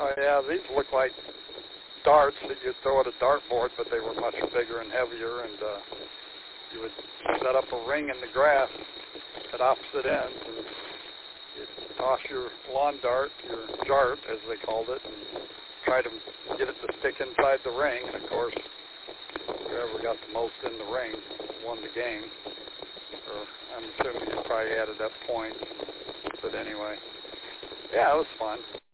Oh, yeah, these look like darts that you'd throw at a dartboard, but they were much bigger and heavier, and you would set up a ring in the grass at opposite ends, and you'd toss your lawn dart, your jart, as they called it, and try to get it to stick inside the ring, and of course, whoever got the most in the ring won the game. Or I'm assuming you probably added up points, but anyway, yeah, it was fun.